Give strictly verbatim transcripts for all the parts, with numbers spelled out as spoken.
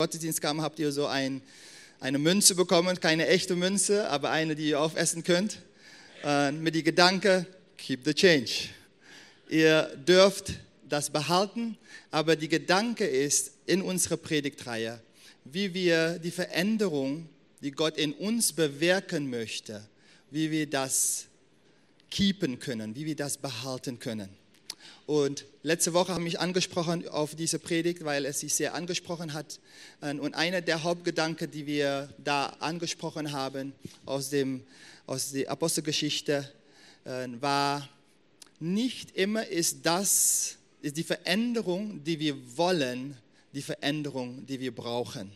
Gottesdienst kam, habt ihr so ein, eine Münze bekommen, keine echte Münze, aber eine, die ihr aufessen könnt, äh, mit dem Gedanke, keep the change. Ihr dürft das behalten, aber die Gedanke ist in unserer Predigtreihe, wie wir die Veränderung, die Gott in uns bewirken möchte, wie wir das keepen können, wie wir das behalten können. Und letzte Woche habe ich angesprochen auf diese Predigt, weil es sich sehr angesprochen hat. Und einer der Hauptgedanken, die wir da angesprochen haben aus, dem, aus der Apostelgeschichte, war, nicht immer ist das, ist die Veränderung, die wir wollen, die Veränderung, die wir brauchen.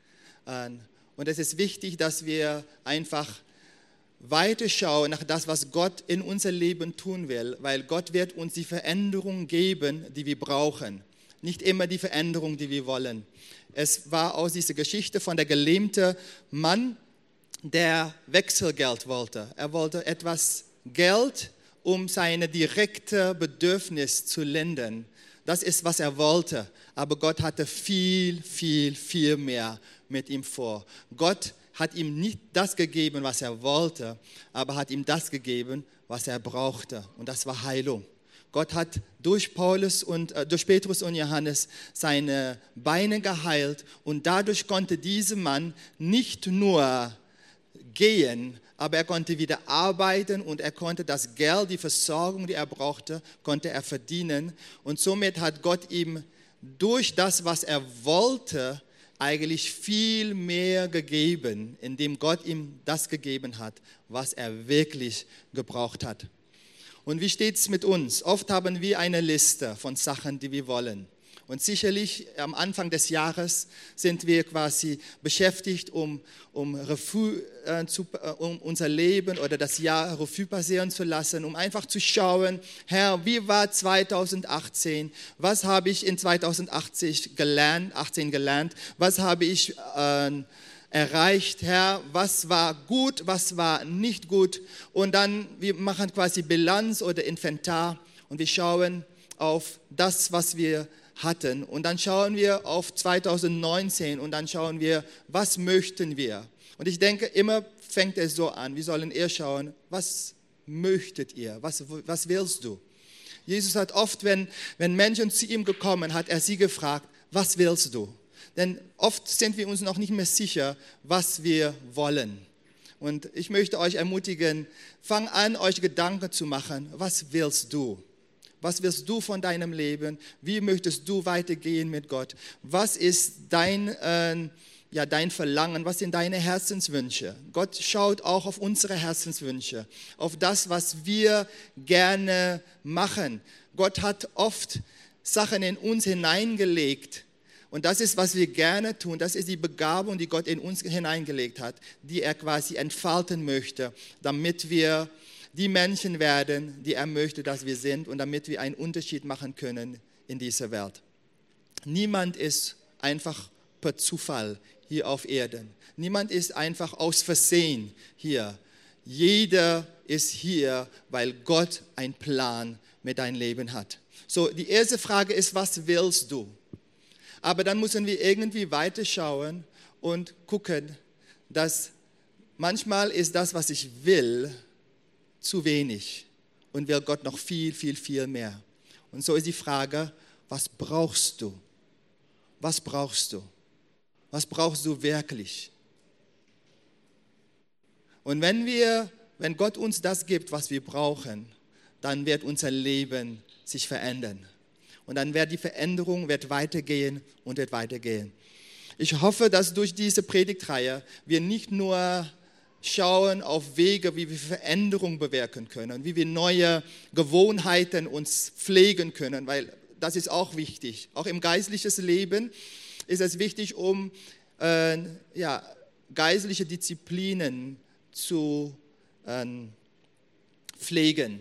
Und es ist wichtig, dass wir einfach weiterschauen nach das, was Gott in unser Leben tun will, weil Gott wird uns die Veränderung geben, die wir brauchen. Nicht immer die Veränderung, die wir wollen. Es war aus dieser Geschichte von der gelähmte Mann, der Wechselgeld wollte. Er wollte etwas Geld, um seine direkte Bedürfnis zu lindern. Das ist, was er wollte. Aber Gott hatte viel, viel, viel mehr mit ihm vor. Gott hat ihm nicht das gegeben, was er wollte, aber hat ihm das gegeben, was er brauchte. Und das war Heilung. Gott hat durch Paulus und äh, durch Petrus und Johannes seine Beine geheilt und dadurch konnte dieser Mann nicht nur gehen, aber er konnte wieder arbeiten und er konnte das Geld, die Versorgung, die er brauchte, konnte er verdienen. Und somit hat Gott ihm durch das, was er wollte, eigentlich viel mehr gegeben, indem Gott ihm das gegeben hat, was er wirklich gebraucht hat. Und wie steht es mit uns? Oft haben wir eine Liste von Sachen, die wir wollen. Und sicherlich am Anfang des Jahres sind wir quasi beschäftigt, um, um, Revue, äh, zu, äh, um unser Leben oder das Jahr Revue passieren zu lassen, um einfach zu schauen, Herr, wie war zweitausendachtzehn? Was habe ich in zweitausendachtzehn gelernt, achtzehn gelernt? Was habe ich äh, erreicht, Herr? Was war gut, was war nicht gut? Und dann, wir machen quasi Bilanz oder Inventar und wir schauen auf das, was wir hatten. Und dann schauen wir auf zweitausendneunzehn und dann schauen wir, was möchten wir? Und ich denke, immer fängt es so an. Wir sollen eher schauen, was möchtet ihr? Was, was willst du? Jesus hat oft, wenn, wenn Menschen zu ihm gekommen, hat er sie gefragt, was willst du? Denn oft sind wir uns noch nicht mehr sicher, was wir wollen. Und ich möchte euch ermutigen, fang an, euch Gedanken zu machen, was willst du? Was willst du von deinem Leben? Wie möchtest du weitergehen mit Gott? Was ist dein, äh, ja, dein Verlangen? Was sind deine Herzenswünsche? Gott schaut auch auf unsere Herzenswünsche, auf das, was wir gerne machen. Gott hat oft Sachen in uns hineingelegt. Und das ist, was wir gerne tun. Das ist die Begabung, die Gott in uns hineingelegt hat, die er quasi entfalten möchte, damit wir die Menschen werden, die er möchte, dass wir sind und damit wir einen Unterschied machen können in dieser Welt. Niemand ist einfach per Zufall hier auf Erden. Niemand ist einfach aus Versehen hier. Jeder ist hier, weil Gott einen Plan mit deinem Leben hat. So, die erste Frage ist, was willst du? Aber dann müssen wir irgendwie weiterschauen und gucken, dass manchmal ist das, was ich will, zu wenig und will Gott noch viel, viel, viel mehr. Und so ist die Frage, was brauchst du? Was brauchst du? Was brauchst du wirklich? Und wenn wir, wenn Gott uns das gibt, was wir brauchen, dann wird unser Leben sich verändern. Und dann wird die Veränderung wird weitergehen und wird weitergehen. Ich hoffe, dass durch diese Predigtreihe wir nicht nur schauen auf Wege, wie wir Veränderung bewirken können, wie wir neue Gewohnheiten uns pflegen können, weil das ist auch wichtig. Auch im geistlichen Leben ist es wichtig, um äh, ja, geistliche Disziplinen zu äh, pflegen.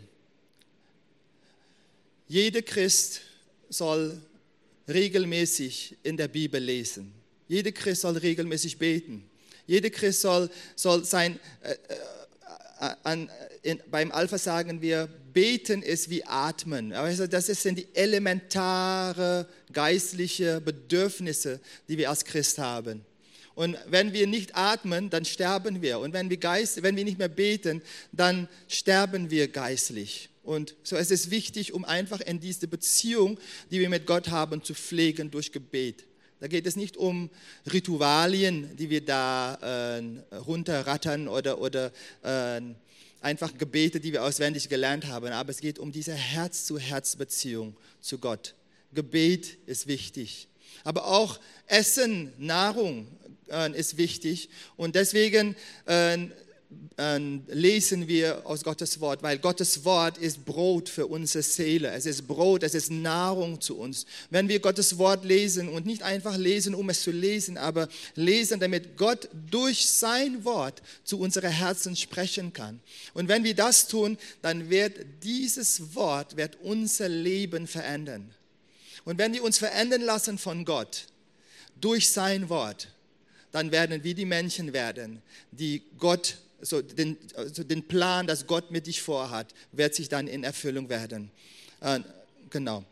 Jeder Christ soll regelmäßig in der Bibel lesen. Jeder Christ soll regelmäßig beten. Jeder Christ soll, soll sein, äh, an, in, beim Alpha sagen wir, beten ist wie atmen. Also das sind die elementare geistliche Bedürfnisse, die wir als Christ haben. Und wenn wir nicht atmen, dann sterben wir. Und wenn wir, Geist, wenn wir nicht mehr beten, dann sterben wir geistlich. Und so es ist wichtig, um einfach in diese Beziehung, die wir mit Gott haben, zu pflegen durch Gebet. Da geht es nicht um Ritualien, die wir da äh, runterrattern oder, oder äh, einfach Gebete, die wir auswendig gelernt haben. Aber es geht um diese Herz-zu-Herz-Beziehung zu Gott. Gebet ist wichtig. Aber auch Essen, Nahrung äh, ist wichtig. Und deswegen äh, äh, lesen wir aus Gottes Wort, weil Gottes Wort ist Brot für unsere Seele. Es ist Brot, es ist Nahrung zu uns. Wenn wir Gottes Wort lesen und nicht einfach lesen, um es zu lesen, aber lesen, damit Gott durch sein Wort zu unseren Herzen sprechen kann. Und wenn wir das tun, dann wird dieses Wort wird unser Leben verändern. Und wenn wir uns verändern lassen von Gott durch sein Wort, dann werden wir die Menschen werden, die Gott, so den, also den Plan, das Gott mit dich vorhat, wird sich dann in Erfüllung werden. Äh, genau.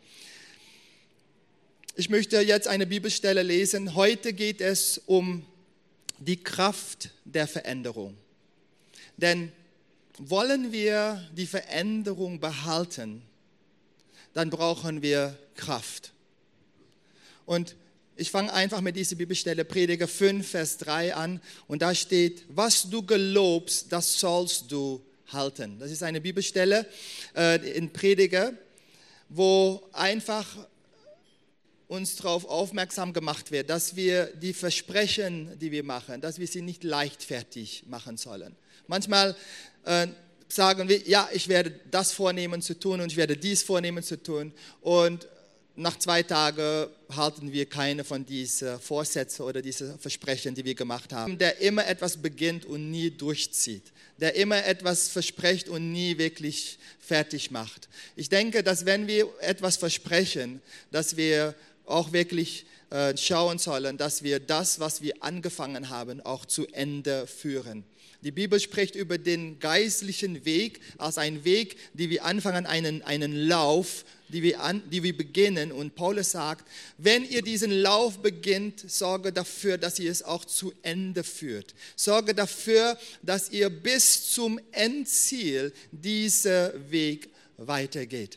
Ich möchte jetzt eine Bibelstelle lesen. Heute geht es um die Kraft der Veränderung. Denn wollen wir die Veränderung behalten, dann brauchen wir Kraft. Und ich fange einfach mit dieser Bibelstelle, Prediger fünf, Vers drei an. Und da steht, was du gelobst, das sollst du halten. Das ist eine Bibelstelle äh, in Prediger, wo einfach uns darauf aufmerksam gemacht wird, dass wir die Versprechen, die wir machen, dass wir sie nicht leichtfertig machen sollen. Manchmal äh, sagen wir, ja, ich werde das vornehmen zu tun und ich werde dies vornehmen zu tun. Und nach zwei Tagen halten wir keine von diesen Vorsätzen oder diesen Versprechen, die wir gemacht haben. Der immer etwas beginnt und nie durchzieht. Der immer etwas verspricht und nie wirklich fertig macht. Ich denke, dass wenn wir etwas versprechen, dass wir auch wirklich äh, schauen sollen, dass wir das, was wir angefangen haben, auch zu Ende führen. Die Bibel spricht über den geistlichen Weg als einen Weg, die wir anfangen, einen, einen Lauf, die wir, an, die wir beginnen. Und Paulus sagt, wenn ihr diesen Lauf beginnt, sorge dafür, dass ihr es auch zu Ende führt. Sorge dafür, dass ihr bis zum Endziel diesen Weg weitergeht.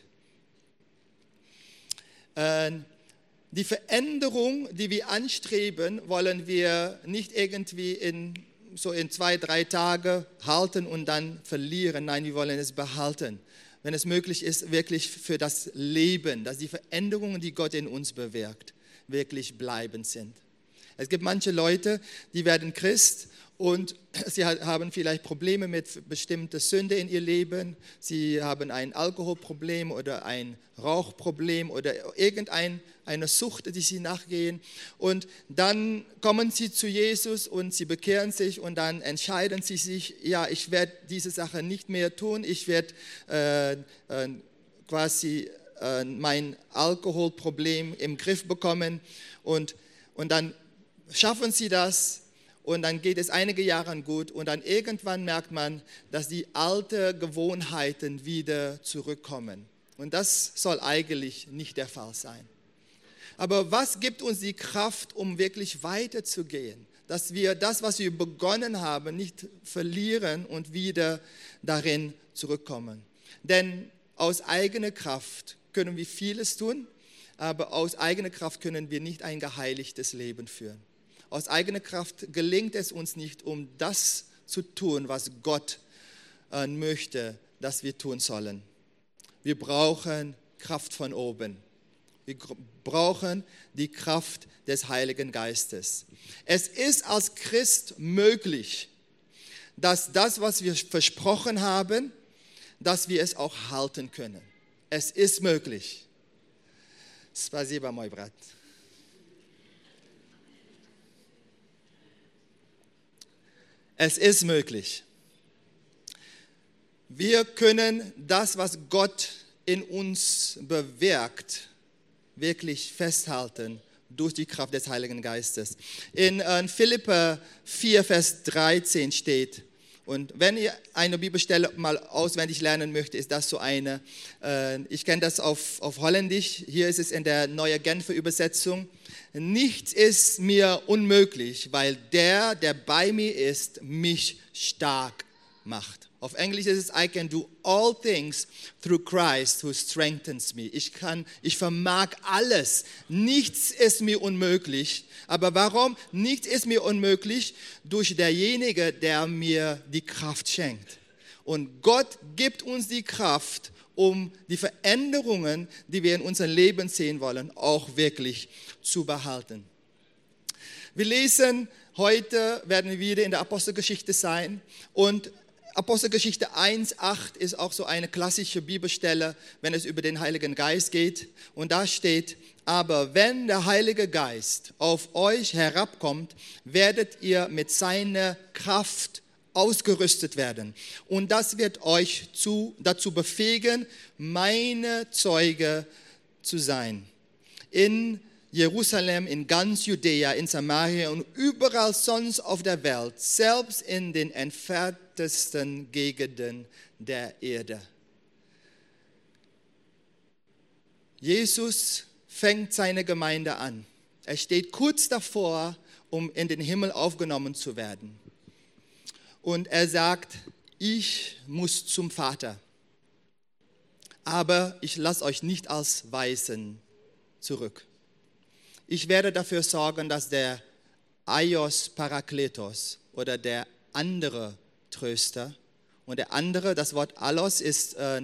Äh, die Veränderung, die wir anstreben, wollen wir nicht irgendwie in so in zwei, drei Tage halten und dann verlieren. Nein, wir wollen es behalten. Wenn es möglich ist, wirklich für das Leben, dass die Veränderungen, die Gott in uns bewirkt, wirklich bleibend sind. Es gibt manche Leute, die werden Christ und sie haben vielleicht Probleme mit bestimmten Sünden in ihr Leben. Sie haben ein Alkoholproblem oder ein Rauchproblem oder irgendeine Sucht, die sie nachgehen. Und dann kommen sie zu Jesus und sie bekehren sich und dann entscheiden sie sich, ja, ich werde diese Sache nicht mehr tun. Ich werde äh, äh, quasi äh, mein Alkoholproblem im Griff bekommen. Und, und dann schaffen sie das. Und dann geht es einige Jahre gut und dann irgendwann merkt man, dass die alten Gewohnheiten wieder zurückkommen. Und das soll eigentlich nicht der Fall sein. Aber was gibt uns die Kraft, um wirklich weiterzugehen? Dass wir das, was wir begonnen haben, nicht verlieren und wieder darin zurückkommen. Denn aus eigener Kraft können wir vieles tun, aber aus eigener Kraft können wir nicht ein geheiligtes Leben führen. Aus eigener Kraft gelingt es uns nicht, um das zu tun, was Gott äh, möchte, dass wir tun sollen. Wir brauchen Kraft von oben. Wir brauchen die Kraft des Heiligen Geistes. Es ist als Christ möglich, dass das, was wir versprochen haben, dass wir es auch halten können. Es ist möglich. Spasiba, mój brat. Es ist möglich. Wir können das, was Gott in uns bewirkt, wirklich festhalten durch die Kraft des Heiligen Geistes. In äh, Philipper vier, Vers dreizehn steht, Und wenn ihr eine Bibelstelle mal auswendig lernen möchtet, ist das so eine. Äh, ich kenne das auf, auf Holländisch. Hier ist es in der Neue Genfer Übersetzung. Nichts ist mir unmöglich, weil der, der bei mir ist, mich stark macht. Auf Englisch ist es, I can do all things through Christ who strengthens me. Ich kann, ich vermag alles. Nichts ist mir unmöglich. Aber warum? Nichts ist mir unmöglich durch derjenige, der mir die Kraft schenkt. Und Gott gibt uns die Kraft, um die Veränderungen, die wir in unserem Leben sehen wollen, auch wirklich zu behalten. Wir lesen heute, werden wir wieder in der Apostelgeschichte sein, und Apostelgeschichte eins acht ist auch so eine klassische Bibelstelle, wenn es über den Heiligen Geist geht. Und da steht, aber wenn der Heilige Geist auf euch herabkommt, werdet ihr mit seiner Kraft ausgerüstet werden. Und das wird euch zu, dazu befähigen, meine Zeuge zu sein. In Jerusalem, in ganz Judäa, in Samaria und überall sonst auf der Welt, selbst in den entferntesten Gegenden der Erde. Jesus fängt seine Gemeinde an. Er steht kurz davor, um in den Himmel aufgenommen zu werden. Und er sagt, ich muss zum Vater, aber ich lasse euch nicht als Waisen zurück. Ich werde dafür sorgen, dass der Aios Parakletos oder der andere Tröster, und der andere, das Wort Allos ist äh,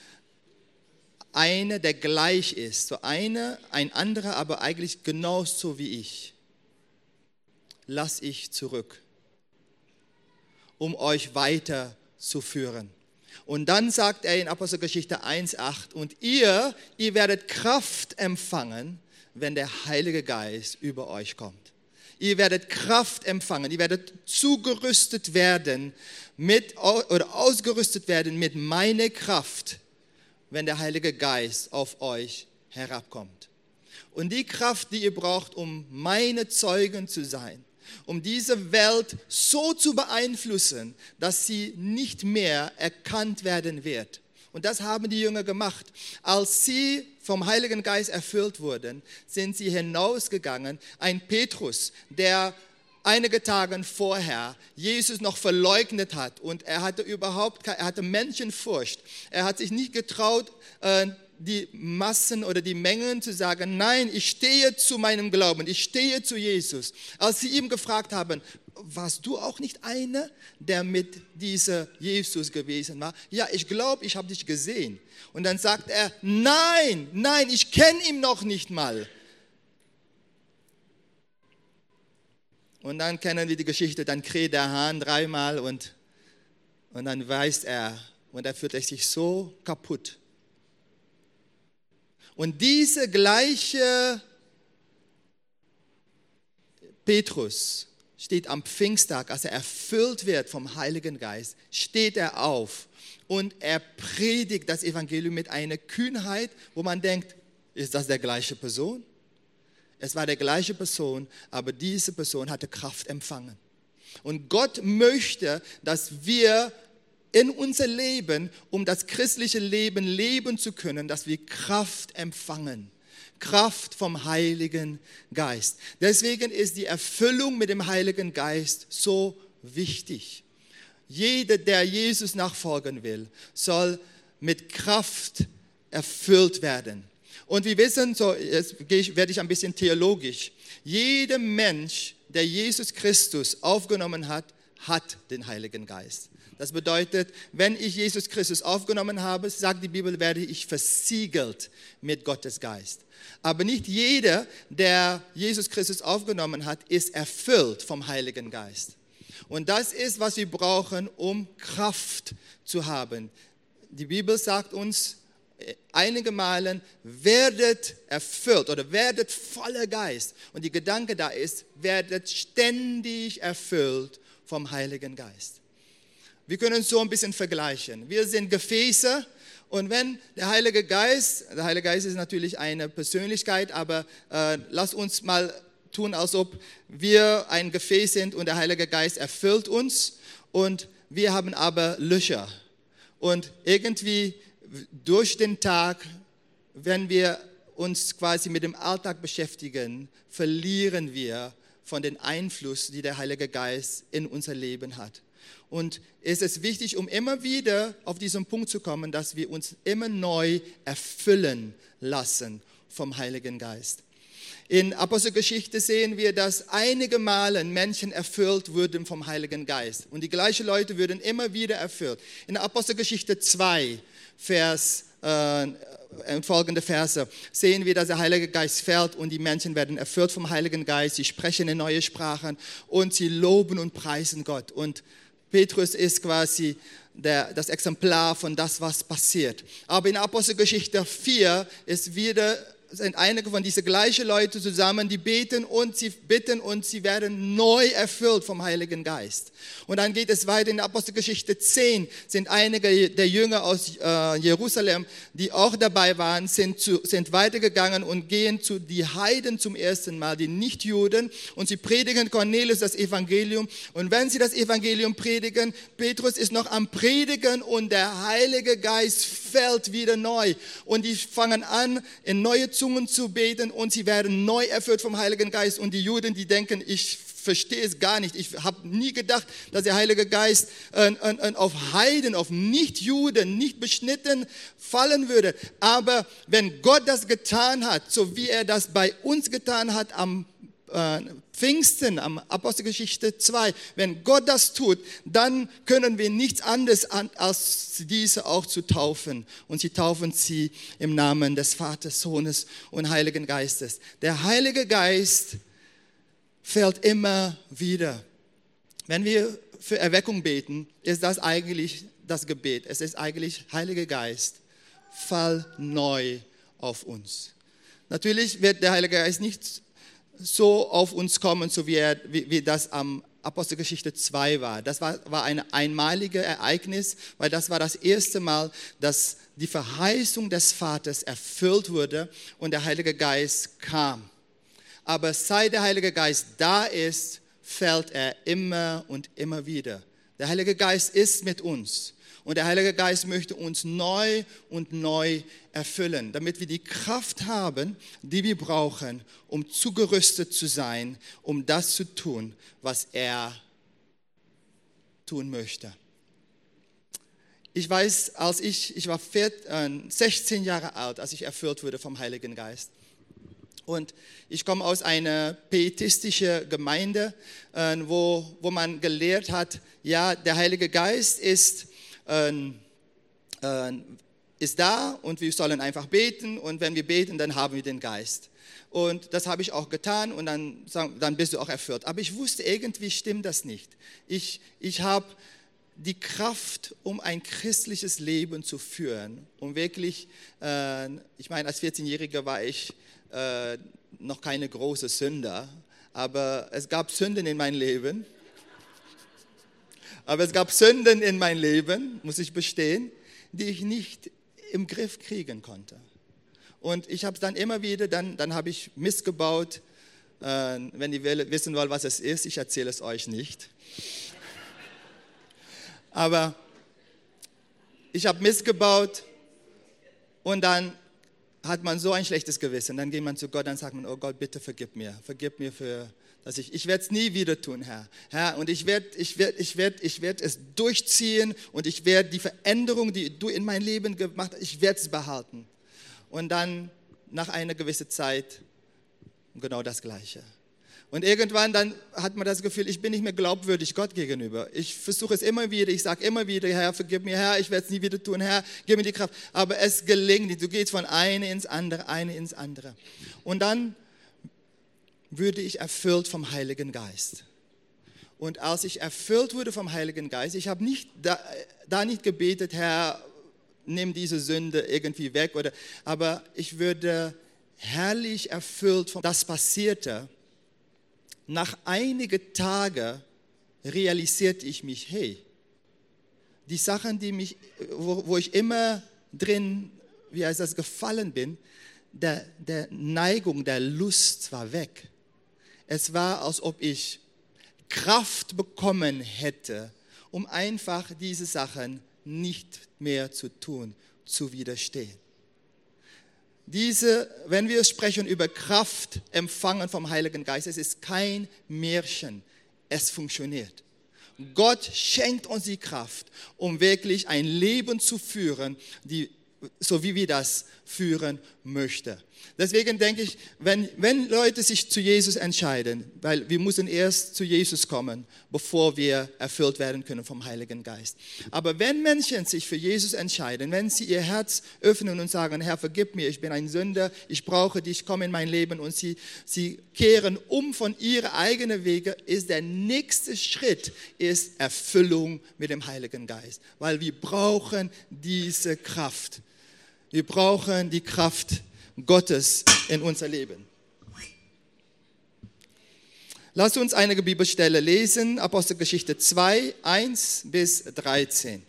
eine, der gleich ist, so eine, ein anderer, aber eigentlich genauso wie ich, lass ich zurück, um euch weiterzuführen. Und dann sagt er in Apostelgeschichte eins acht, und ihr, ihr werdet Kraft empfangen, wenn der Heilige Geist über euch kommt. Ihr werdet Kraft empfangen, ihr werdet zugerüstet werden mit, oder ausgerüstet werden mit meiner Kraft, wenn der Heilige Geist auf euch herabkommt. Und die Kraft, die ihr braucht, um meine Zeugen zu sein, um diese Welt so zu beeinflussen, dass sie nicht mehr erkannt werden wird. Und das haben die Jünger gemacht. Als sie vom Heiligen Geist erfüllt wurden, sind sie hinausgegangen. Ein Petrus, der einige Tage vorher Jesus noch verleugnet hat, und er hatte überhaupt, er hatte Menschenfurcht. Er hat sich nicht getraut, die Massen oder die Mengen zu sagen, nein, ich stehe zu meinem Glauben, ich stehe zu Jesus. Als sie ihm gefragt haben, warst du auch nicht einer, der mit diesem Jesus gewesen war? Ja, ich glaube, ich habe dich gesehen. Und dann sagt er, nein, nein, ich kenne ihn noch nicht mal. Und dann kennen wir die Geschichte, dann kräht der Hahn dreimal und, und dann weiß er, und er fühlt sich so kaputt. Und diese gleiche Petrus steht am Pfingsttag, als er erfüllt wird vom Heiligen Geist, steht er auf und er predigt das Evangelium mit einer Kühnheit, wo man denkt, ist das der gleiche Person? Es war der gleiche Person, aber diese Person hatte Kraft empfangen. Und Gott möchte, dass wir in unser Leben, um das christliche Leben leben zu können, dass wir Kraft empfangen. Kraft vom Heiligen Geist. Deswegen ist die Erfüllung mit dem Heiligen Geist so wichtig. Jeder, der Jesus nachfolgen will, soll mit Kraft erfüllt werden. Und wir wissen, so jetzt werde ich ein bisschen theologisch, jeder Mensch, der Jesus Christus aufgenommen hat, hat den Heiligen Geist. Das bedeutet, wenn ich Jesus Christus aufgenommen habe, sagt die Bibel, werde ich versiegelt mit Gottes Geist. Aber nicht jeder, der Jesus Christus aufgenommen hat, ist erfüllt vom Heiligen Geist. Und das ist, was wir brauchen, um Kraft zu haben. Die Bibel sagt uns einige Male, werdet erfüllt oder werdet voller Geist. Und die Gedanke da ist, werdet ständig erfüllt vom Heiligen Geist. Wir können es so ein bisschen vergleichen. Wir sind Gefäße, und wenn der Heilige Geist, der Heilige Geist ist natürlich eine Persönlichkeit, aber äh, lass uns mal tun, als ob wir ein Gefäß sind und der Heilige Geist erfüllt uns. Und wir haben aber Löcher. Und irgendwie durch den Tag, wenn wir uns quasi mit dem Alltag beschäftigen, verlieren wir von dem Einfluss, die der Heilige Geist in unser Leben hat. Und es ist wichtig, um immer wieder auf diesen Punkt zu kommen, dass wir uns immer neu erfüllen lassen vom Heiligen Geist. In Apostelgeschichte sehen wir, dass einige Male Menschen erfüllt wurden vom Heiligen Geist. Und die gleichen Leute würden immer wieder erfüllt. In Apostelgeschichte zwei, Vers, äh, folgende Verse, sehen wir, dass der Heilige Geist fällt und die Menschen werden erfüllt vom Heiligen Geist. Sie sprechen in neue Sprachen und sie loben und preisen Gott. Und Petrus ist quasi der, das Exemplar von das, was passiert. Aber in Apostelgeschichte vier ist wieder, sind einige von diesen gleichen Leute zusammen, die beten und sie bitten und sie werden neu erfüllt vom Heiligen Geist. Und dann geht es weiter in Apostelgeschichte zehn, sind einige der Jünger aus äh, Jerusalem, die auch dabei waren, sind, zu, sind weitergegangen und gehen zu die Heiden zum ersten Mal, die Nichtjuden, und sie predigen Cornelius das Evangelium. Und wenn sie das Evangelium predigen, Petrus ist noch am Predigen und der Heilige Geist fällt wieder neu. Und die fangen an, in neue Zungen zu beten und sie werden neu erfüllt vom Heiligen Geist. Und die Juden, die denken, ich verstehe es gar nicht. Ich habe nie gedacht, dass der Heilige Geist äh, äh, auf Heiden, auf Nichtjuden, nicht beschnitten fallen würde. Aber wenn Gott das getan hat, so wie er das bei uns getan hat am äh, Pfingsten, am Apostelgeschichte zwei, wenn Gott das tut, dann können wir nichts anderes an, als diese auch zu taufen. Und sie taufen sie im Namen des Vaters, Sohnes und Heiligen Geistes. Der Heilige Geist fällt immer wieder. Wenn wir für Erweckung beten, ist das eigentlich das Gebet. Es ist eigentlich, Heiliger Geist, fall neu auf uns. Natürlich wird der Heilige Geist nicht so auf uns kommen, so wie, er, wie, wie das am Apostelgeschichte zwei war. Das war, war ein einmaliges Ereignis, weil das war das erste Mal, dass die Verheißung des Vaters erfüllt wurde und der Heilige Geist kam. Aber seit der Heilige Geist da ist, fällt er immer und immer wieder. Der Heilige Geist ist mit uns. Und der Heilige Geist möchte uns neu und neu erfüllen, damit wir die Kraft haben, die wir brauchen, um zugerüstet zu sein, um das zu tun, was er tun möchte. Ich weiß, als ich, ich war sechzehn Jahre alt, als ich erfüllt wurde vom Heiligen Geist. Und ich komme aus einer pietistischen Gemeinde, wo, wo man gelehrt hat, ja, der Heilige Geist ist, äh, äh, ist da und wir sollen einfach beten und wenn wir beten, dann haben wir den Geist. Und das habe ich auch getan und dann, dann bist du auch erfüllt. Aber ich wusste, irgendwie stimmt das nicht. Ich, ich habe die Kraft, um ein christliches Leben zu führen. Um wirklich, äh, ich meine, als vierzehnjähriger war ich äh, noch keine große Sünder, aber es gab Sünden in meinem Leben. Aber es gab Sünden in meinem Leben, muss ich bestehen, die ich nicht im Griff kriegen konnte. Und ich habe es dann immer wieder, dann, dann habe ich Mist gebaut. Äh, wenn ihr wissen wollt, was es ist, ich erzähle es euch nicht. Aber ich habe Mist gebaut und dann hat man so ein schlechtes Gewissen. Dann geht man zu Gott und sagt man, oh Gott, bitte vergib mir. Vergib mir für, dass ich, ich werde es nie wieder tun, Herr. Herr, und ich werde ich werd, ich werd, ich werd es durchziehen und ich werde die Veränderung, die du in mein Leben gemacht hast, ich werde es behalten. Und dann nach einer gewissen Zeit genau das Gleiche. Und irgendwann dann hat man das Gefühl, ich bin nicht mehr glaubwürdig Gott gegenüber. Ich versuche es immer wieder, ich sage immer wieder, Herr, vergib mir, Herr, ich werde es nie wieder tun, Herr, gib mir die Kraft. Aber es gelingt nicht, du gehst von eine ins andere, eine ins andere. Und dann würde ich erfüllt vom Heiligen Geist. Und als ich erfüllt wurde vom Heiligen Geist, ich habe nicht da, da nicht gebetet, Herr, nimm diese Sünde irgendwie weg, oder, aber ich würde herrlich erfüllt von das passierte. Nach einigen Tagen realisierte ich mich, hey, die Sachen, die mich, wo, wo ich immer drin, wie heißt das, gefallen bin, der, der Neigung, der Lust war weg. Es war, als ob ich Kraft bekommen hätte, um einfach diese Sachen nicht mehr zu tun, zu widerstehen. Diese, wenn wir sprechen über Kraft empfangen vom Heiligen Geist, es ist kein Märchen, es funktioniert. Gott schenkt uns die Kraft, um wirklich ein Leben zu führen, die, so wie wir das führen möchten. Deswegen denke ich, wenn, wenn Leute sich zu Jesus entscheiden, weil wir müssen erst zu Jesus kommen, bevor wir erfüllt werden können vom Heiligen Geist. Aber wenn Menschen sich für Jesus entscheiden, wenn sie ihr Herz öffnen und sagen, Herr, vergib mir, ich bin ein Sünder, ich brauche dich, komm in mein Leben, und sie, sie kehren um von ihren eigenen Wege, ist der nächste Schritt ist Erfüllung mit dem Heiligen Geist. Weil wir brauchen diese Kraft. Wir brauchen die Kraft Gottes in unser Leben. Lass uns einige Bibelstelle lesen, Apostelgeschichte zwei, eins bis dreizehn.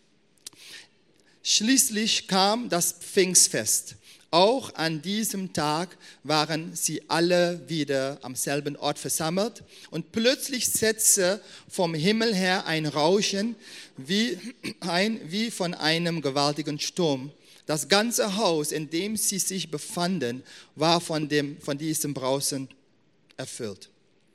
Schließlich kam das Pfingstfest. Auch an diesem Tag waren sie alle wieder am selben Ort versammelt, und plötzlich setzte vom Himmel her ein Rauschen wie, ein, wie von einem gewaltigen Sturm. Das ganze Haus, in dem sie sich befanden, war von, dem, von diesem Brausen erfüllt.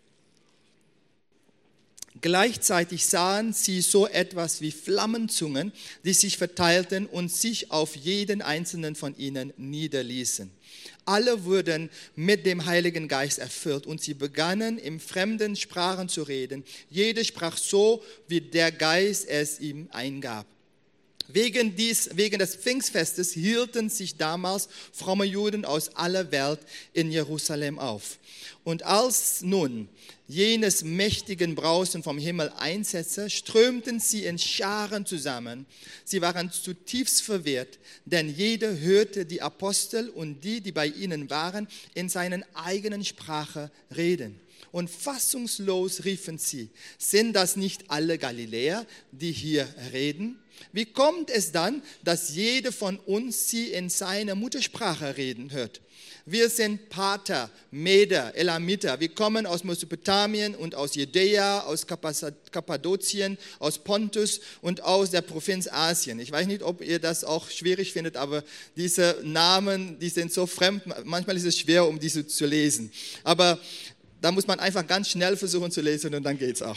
Gleichzeitig sahen sie so etwas wie Flammenzungen, die sich verteilten und sich auf jeden einzelnen von ihnen niederließen. Alle wurden mit dem Heiligen Geist erfüllt und sie begannen, in fremden Sprachen zu reden. Jeder sprach so, wie der Geist es ihm eingab. Wegen, dies, wegen des Pfingstfestes hielten sich damals fromme Juden aus aller Welt in Jerusalem auf. Und als nun jenes mächtigen Brausen vom Himmel einsetzte, strömten sie in Scharen zusammen. Sie waren zutiefst verwirrt, denn jeder hörte die Apostel und die, die bei ihnen waren, in seiner eigenen Sprache reden. Und fassungslos riefen sie, sind das nicht alle Galiläer, die hier reden? Wie kommt es dann, dass jeder von uns sie in seiner Muttersprache reden hört? Wir sind Parther, Meder, Elamiter. Wir kommen aus Mesopotamien und aus Judäa, aus Kappadokien, aus Pontus und aus der Provinz Asien. Ich weiß nicht, ob ihr das auch schwierig findet, aber diese Namen, die sind so fremd. Manchmal ist es schwer, um diese zu lesen. Aber da muss man einfach ganz schnell versuchen zu lesen und dann geht's auch.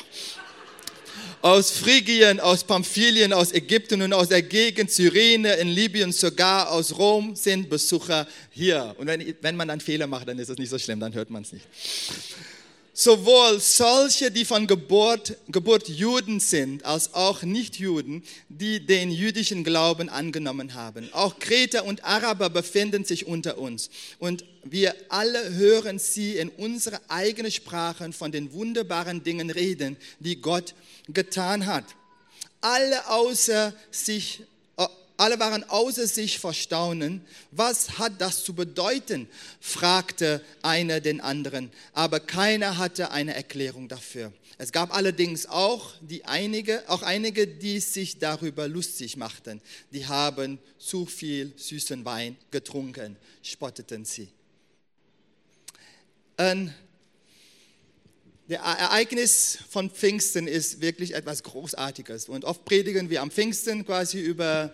Aus Phrygien, aus Pamphylien, aus Ägypten und aus der Gegend Cyrene, in Libyen, sogar aus Rom sind Besucher hier. Und wenn, wenn man einen Fehler macht, dann ist es nicht so schlimm, dann hört man es nicht. Sowohl solche, die von Geburt, Geburt Juden sind, als auch Nichtjuden, die den jüdischen Glauben angenommen haben. Auch Kreter und Araber befinden sich unter uns. Und wir alle hören sie in unserer eigenen Sprache von den wunderbaren Dingen reden, die Gott getan hat. Alle außer sich Alle waren außer sich vor Staunen. Was hat das zu bedeuten? Fragte einer den anderen. Aber keiner hatte eine Erklärung dafür. Es gab allerdings auch, die einige, auch einige, die sich darüber lustig machten. Die haben zu viel süßen Wein getrunken, spotteten sie. Ein Der Ereignis von Pfingsten ist wirklich etwas Großartiges. Und oft predigen wir am Pfingsten quasi über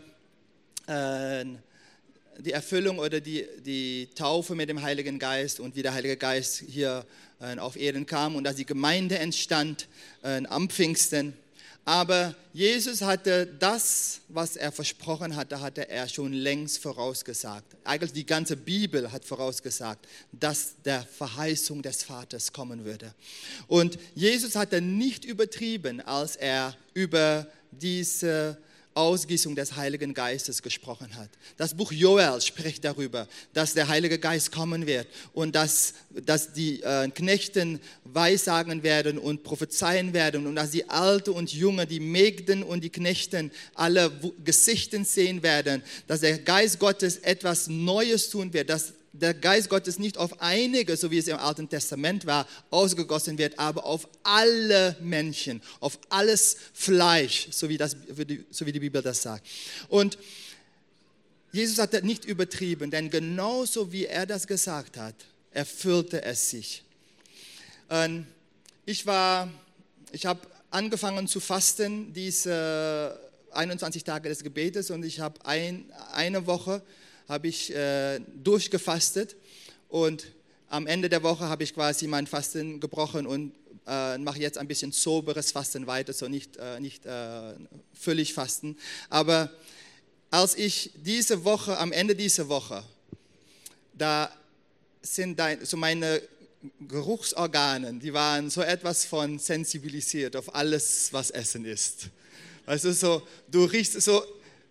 die Erfüllung oder die, die Taufe mit dem Heiligen Geist und wie der Heilige Geist hier auf Erden kam und dass die Gemeinde entstand am Pfingsten. Aber Jesus hatte das, was er versprochen hatte, hatte er schon längst vorausgesagt. Eigentlich die ganze Bibel hat vorausgesagt, dass der Verheißung des Vaters kommen würde. Und Jesus hatte nicht übertrieben, als er über diese Ausgießung des Heiligen Geistes gesprochen hat. Das Buch Joel spricht darüber, dass der Heilige Geist kommen wird und dass, dass die äh, Knechten weissagen werden und prophezeien werden und dass die Alten und Jungen, die Mägden und die Knechten alle Gesichter sehen werden, dass der Geist Gottes etwas Neues tun wird, dass der Geist Gottes nicht auf einige, so wie es im Alten Testament war, ausgegossen wird, aber auf alle Menschen, auf alles Fleisch, so wie, das, so wie die Bibel das sagt. Und Jesus hat das nicht übertrieben, denn genauso wie er das gesagt hat, erfüllte es sich. Ich war, ich habe angefangen zu fasten, diese einundzwanzig Tage des Gebetes, und ich habe ein, eine Woche habe ich äh, durchgefastet, und am Ende der Woche habe ich quasi mein Fasten gebrochen und äh, mache jetzt ein bisschen soberes Fasten weiter, so nicht, äh, nicht äh, völlig Fasten. Aber als ich diese Woche, am Ende dieser Woche, da sind so meine Geruchsorgane, die waren so etwas von sensibilisiert auf alles, was Essen ist. Weißt du, so, du riechst so,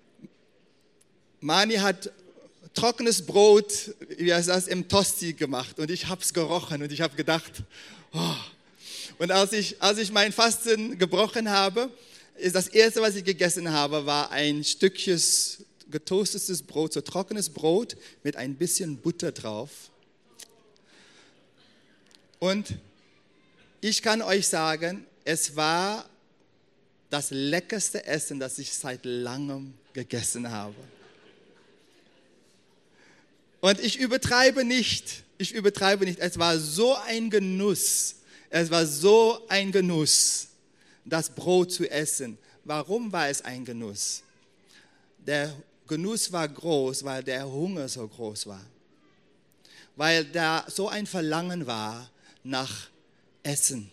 Mani hat trockenes Brot, wie heißt das, im Tosti gemacht, und ich habe es gerochen und ich habe gedacht, oh. Und als ich, als ich mein Fasten gebrochen habe, ist das Erste, was ich gegessen habe, war ein Stückchen getoastetes Brot, so trockenes Brot mit ein bisschen Butter drauf. Und ich kann euch sagen, es war das leckerste Essen, das ich seit langem gegessen habe. Und ich übertreibe nicht, ich übertreibe nicht, es war so ein Genuss, es war so ein Genuss, das Brot zu essen. Warum war es ein Genuss? Der Genuss war groß, weil der Hunger so groß war. Weil da so ein Verlangen war nach Essen.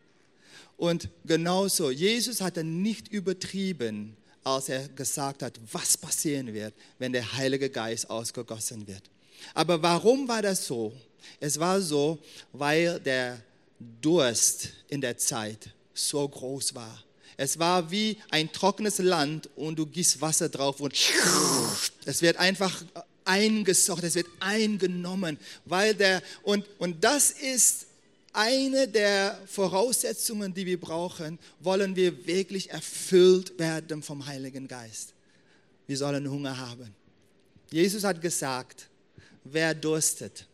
Und genauso, Jesus hatte nicht übertrieben, als er gesagt hat, was passieren wird, wenn der Heilige Geist ausgegossen wird. Aber warum war das so? Es war so, weil der Durst in der Zeit so groß war. Es war wie ein trockenes Land und du gießt Wasser drauf und es wird einfach eingesaugt, es wird eingenommen, weil der und und das ist eine der Voraussetzungen, die wir brauchen, wollen wir wirklich erfüllt werden vom Heiligen Geist. Wir sollen Hunger haben. Jesus hat gesagt, wer durstet,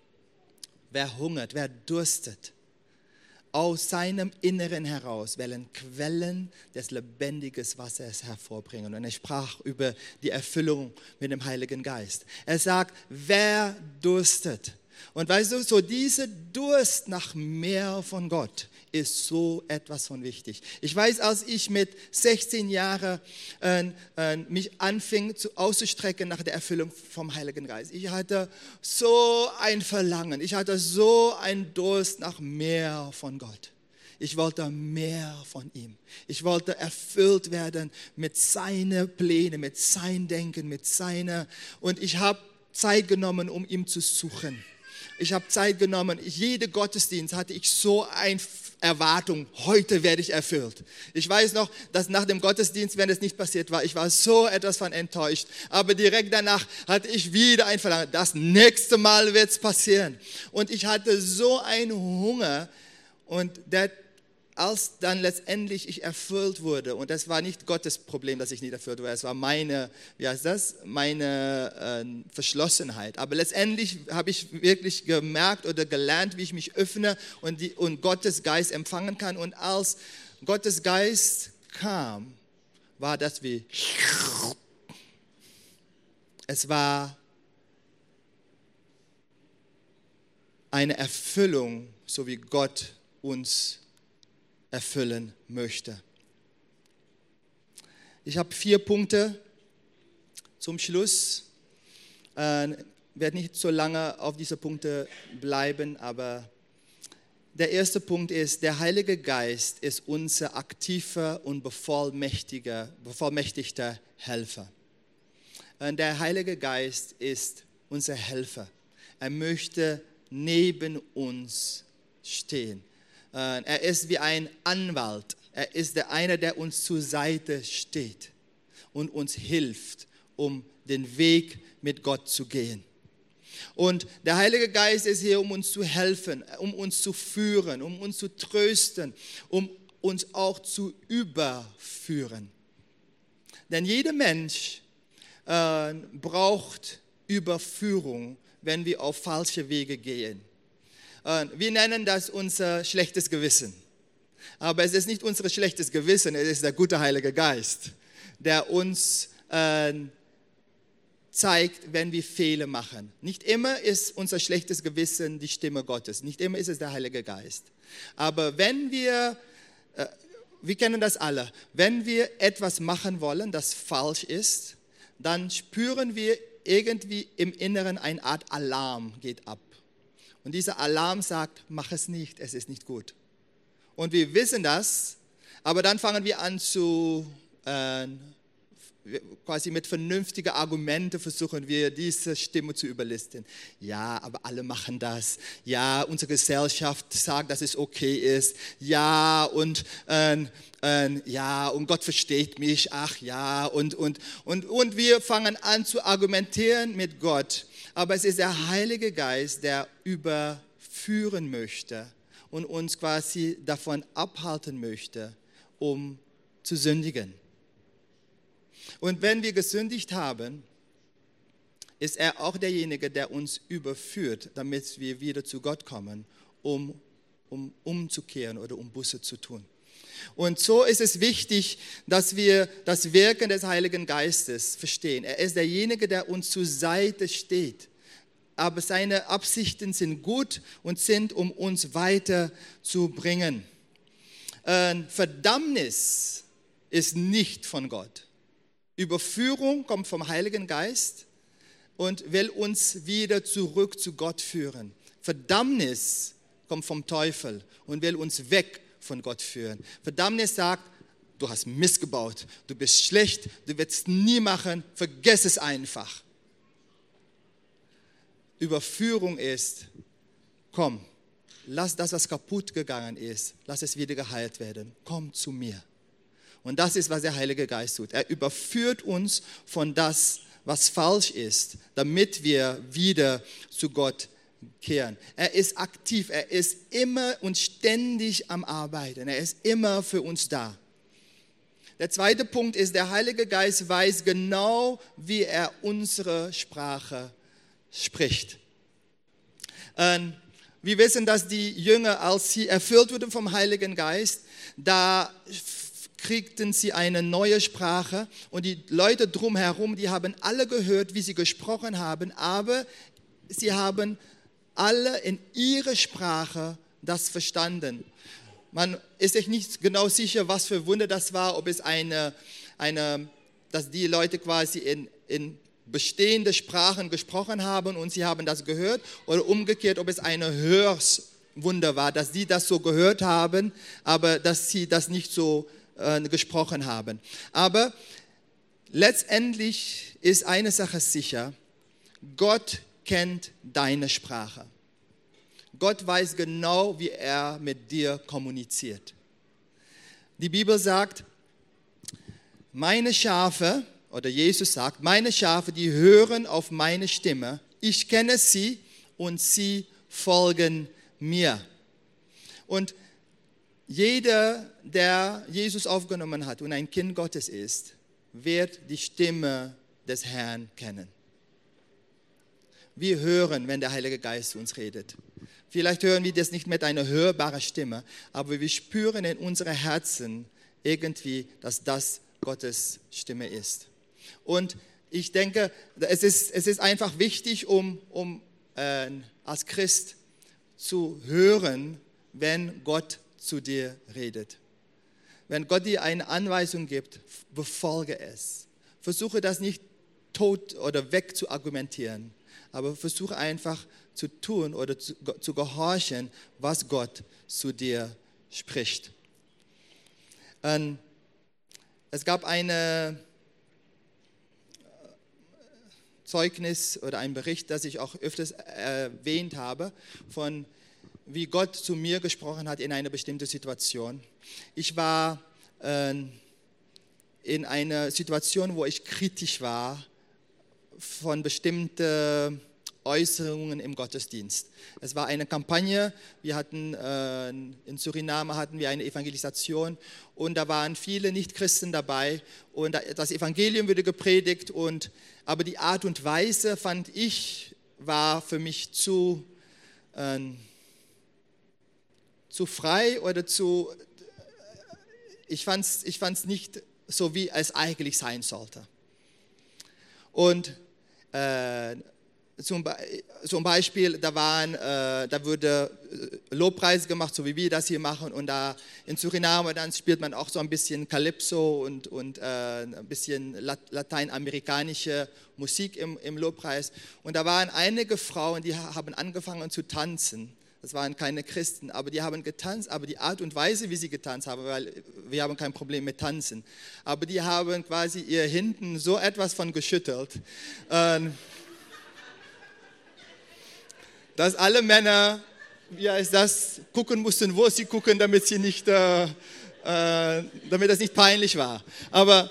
wer hungert, wer durstet, aus seinem Inneren heraus werden Quellen des lebendigen Wassers hervorbringen. Und er sprach über die Erfüllung mit dem Heiligen Geist. Er sagt, wer durstet. Und weißt du, so dieser Durst nach mehr von Gott ist so etwas von wichtig. Ich weiß, als ich mit sechzehn Jahren äh, äh, mich anfing zu, auszustrecken nach der Erfüllung vom Heiligen Geist. Ich hatte so ein Verlangen, ich hatte so einen Durst nach mehr von Gott. Ich wollte mehr von ihm. Ich wollte erfüllt werden mit seinen Plänen, mit seinem Denken, mit seiner... Und ich habe Zeit genommen, um ihn zu suchen. Ich habe Zeit genommen, jede Gottesdienst hatte ich so eine Erwartung, heute werde ich erfüllt. Ich weiß noch, dass nach dem Gottesdienst, wenn es nicht passiert war, ich war so etwas von enttäuscht. Aber direkt danach hatte ich wieder ein Verlangen, das nächste Mal wird es passieren. Und ich hatte so einen Hunger, und der, als dann letztendlich ich erfüllt wurde, und das war nicht Gottes Problem, dass ich nicht erfüllt wurde, es war meine, wie heißt das, meine äh, Verschlossenheit. Aber letztendlich habe ich wirklich gemerkt oder gelernt, wie ich mich öffne und, die, und Gottes Geist empfangen kann. Und als Gottes Geist kam, war das wie, es war eine Erfüllung, so wie Gott uns erfüllen möchte. Ich habe vier Punkte zum Schluss. Ich äh, werde nicht so lange auf diese Punkte bleiben, aber der erste Punkt ist, der Heilige Geist ist unser aktiver und bevollmächtigter, bevollmächtigter Helfer. Und der Heilige Geist ist unser Helfer. Er möchte neben uns stehen. Er ist wie ein Anwalt. Er ist der eine, der uns zur Seite steht und uns hilft, um den Weg mit Gott zu gehen. Und der Heilige Geist ist hier, um uns zu helfen, um uns zu führen, um uns zu trösten, um uns auch zu überführen. Denn jeder Mensch äh, braucht Überführung, wenn wir auf falsche Wege gehen. Wir nennen das unser schlechtes Gewissen. Aber es ist nicht unser schlechtes Gewissen, es ist der gute Heilige Geist, der uns äh, zeigt, wenn wir Fehler machen. Nicht immer ist unser schlechtes Gewissen die Stimme Gottes, nicht immer ist es der Heilige Geist. Aber wenn wir äh, wir kennen das alle. Wenn wir etwas machen wollen, das falsch ist, dann spüren wir irgendwie im Inneren eine Art Alarm geht ab. Und dieser Alarm sagt, mach es nicht, es ist nicht gut. Und wir wissen das, aber dann fangen wir an zu, äh, quasi mit vernünftigen Argumenten versuchen wir, diese Stimme zu überlisten. Ja, aber alle machen das. Ja, unsere Gesellschaft sagt, dass es okay ist. Ja, und, äh, äh, ja, und Gott versteht mich. Ach ja, und, und, und, und wir fangen an zu argumentieren mit Gott. Aber es ist der Heilige Geist, der überführen möchte und uns quasi davon abhalten möchte, um zu sündigen. Und wenn wir gesündigt haben, ist er auch derjenige, der uns überführt, damit wir wieder zu Gott kommen, um, um umzukehren oder um Buße zu tun. Und so ist es wichtig, dass wir das Wirken des Heiligen Geistes verstehen. Er ist derjenige, der uns zur Seite steht. Aber seine Absichten sind gut und sind, um uns weiterzubringen. Äh, Verdammnis ist nicht von Gott. Überführung kommt vom Heiligen Geist und will uns wieder zurück zu Gott führen. Verdammnis kommt vom Teufel und will uns weg von Gott führen. Verdammnis sagt, du hast Mist gebaut, du bist schlecht, du wirst es nie machen, vergiss es einfach. Überführung ist, komm, lass das, was kaputt gegangen ist, lass es wieder geheilt werden, komm zu mir. Und das ist, was der Heilige Geist tut. Er überführt uns von das, was falsch ist, damit wir wieder zu Gott kehren. Er ist aktiv, er ist immer und ständig am Arbeiten. Er ist immer für uns da. Der zweite Punkt ist, der Heilige Geist weiß genau, wie er unsere Sprache spricht. Ähm, wir wissen, dass die Jünger, als sie erfüllt wurden vom Heiligen Geist, da kriegten sie eine neue Sprache und die Leute drumherum, die haben alle gehört, wie sie gesprochen haben, aber sie haben alle in ihrer Sprache das verstanden. Man ist sich nicht genau sicher, was für Wunder das war, ob es eine, eine dass die Leute quasi in, in bestehende Sprachen gesprochen haben und sie haben das gehört, oder umgekehrt, ob es eine Hörswunder war, dass sie das so gehört haben, aber dass sie das nicht so gesprochen haben. Aber letztendlich ist eine Sache sicher, Gott kennt deine Sprache. Gott weiß genau, wie er mit dir kommuniziert. Die Bibel sagt, meine Schafe, oder Jesus sagt, meine Schafe, die hören auf meine Stimme, ich kenne sie und sie folgen mir. Und jeder, der Jesus aufgenommen hat und ein Kind Gottes ist, wird die Stimme des Herrn kennen. Wir hören, wenn der Heilige Geist zu uns redet. Vielleicht hören wir das nicht mit einer hörbaren Stimme, aber wir spüren in unseren Herzen irgendwie, dass das Gottes Stimme ist. Und ich denke, es ist, es ist einfach wichtig, um, um äh, als Christ zu hören, wenn Gott zu dir redet. Wenn Gott dir eine Anweisung gibt, befolge es. Versuche das nicht tot oder weg zu argumentieren, aber versuche einfach zu tun oder zu, zu gehorchen, was Gott zu dir spricht. Und es gab eine Zeugnis oder ein Bericht, das ich auch öfters erwähnt habe, von wie Gott zu mir gesprochen hat in einer bestimmten Situation. Ich war äh, in einer Situation, wo ich kritisch war von bestimmten Äußerungen im Gottesdienst. Es war eine Kampagne, wir hatten äh, in Suriname hatten wir eine Evangelisation und da waren viele Nichtchristen dabei und das Evangelium wurde gepredigt, und, aber die Art und Weise, fand ich, war für mich zu... Äh, zu frei oder zu, ich fand es ich fand's nicht so, wie es eigentlich sein sollte. Und äh, zum, zum Beispiel, da, waren, äh, da wurde Lobpreis gemacht, so wie wir das hier machen. Und da in Suriname, dann spielt man auch so ein bisschen Calypso und, und äh, ein bisschen lateinamerikanische Musik im, im Lobpreis. Und da waren einige Frauen, die haben angefangen zu tanzen. Das waren keine Christen, aber die haben getanzt, aber die Art und Weise, wie sie getanzt haben, weil wir haben kein Problem mit Tanzen, aber die haben quasi ihr Hinten so etwas von geschüttelt, dass alle Männer, wie heißt das, gucken mussten, wo sie gucken, damit sie nicht, äh, äh, damit das nicht peinlich war. Aber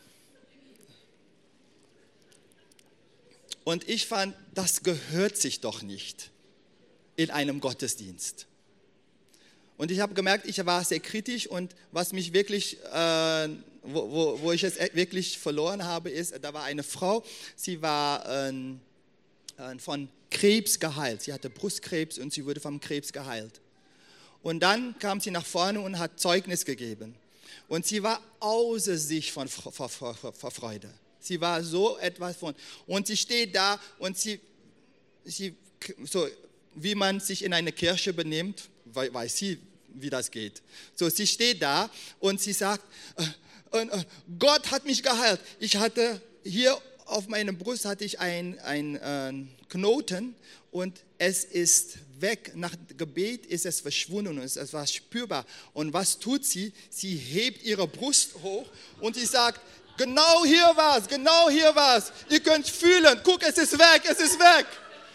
und ich fand, das gehört sich doch nicht in einem Gottesdienst. Und ich habe gemerkt, ich war sehr kritisch und was mich wirklich, äh, wo, wo, wo ich es wirklich verloren habe, ist, da war eine Frau, sie war äh, äh, von Krebs geheilt. Sie hatte Brustkrebs und sie wurde vom Krebs geheilt. Und dann kam sie nach vorne und hat Zeugnis gegeben. Und sie war außer sich von vor, vor, vor, vor Freude. Sie war so etwas von, und sie steht da und sie, sie so, wie man sich in einer Kirche benimmt, weiß sie, wie das geht. So, sie steht da und sie sagt, äh, äh, Gott hat mich geheilt. Ich hatte hier auf meiner Brust hatte ich einen äh, Knoten und es ist weg. Nach Gebet ist es verschwunden und es war spürbar. Und was tut sie? Sie hebt ihre Brust hoch und sie sagt, genau hier war's, genau hier war's. Ihr könnt fühlen, guck, es ist weg, es ist weg.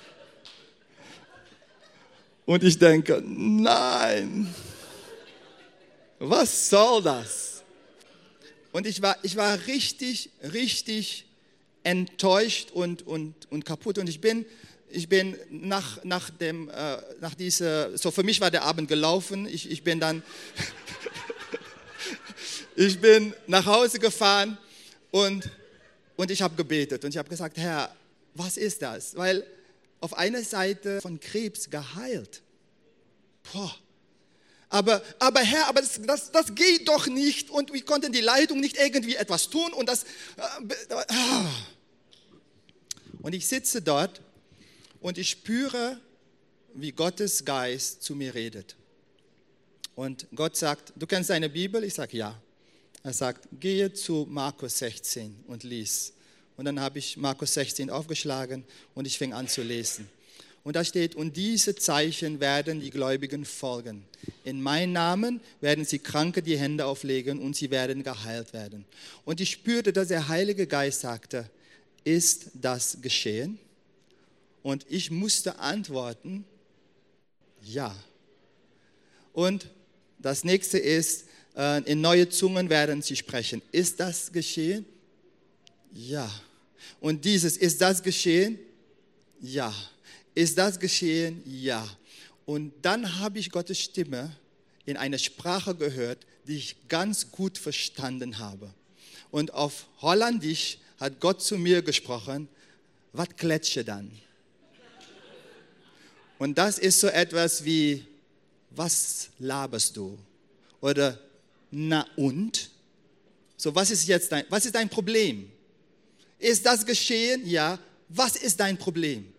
Und ich denke, nein, was soll das? Und ich war, ich war richtig, richtig enttäuscht und, und, und kaputt. Und ich bin, ich bin nach, nach dem, äh, nach dieser, so für mich war der Abend gelaufen. Ich, ich bin dann, ich bin nach Hause gefahren und, und ich habe gebetet. Und ich habe gesagt, Herr, was ist das? Weil auf einer Seite von Krebs geheilt. Boah. Aber, aber Herr, aber das, das, das geht doch nicht und wir konnten die Leitung nicht irgendwie etwas tun und das. Äh, und ich sitze dort und ich spüre, wie Gottes Geist zu mir redet. Und Gott sagt, du kennst deine Bibel? Ich sage ja. Er sagt, gehe zu Markus sechzehn und lies. Und dann habe ich Markus sechzehn aufgeschlagen und ich fing an zu lesen. Und da steht, und diese Zeichen werden die Gläubigen folgen. In meinem Namen werden sie Kranke die Hände auflegen und sie werden geheilt werden. Und ich spürte, dass der Heilige Geist sagte, ist das geschehen? Und ich musste antworten, ja. Und das nächste ist, in neue Zungen werden sie sprechen. Ist das geschehen? Ja. Und dieses, ist das geschehen? Ja. Ist das geschehen? Ja. Und dann habe ich Gottes Stimme in einer Sprache gehört, die ich ganz gut verstanden habe. Und auf Holländisch hat Gott zu mir gesprochen, was kletsche dann? Und das ist so etwas wie, was laberst du? Oder, na und? So, was ist jetzt dein, was ist dein Problem? Ist das geschehen? Ja. Was ist dein Problem?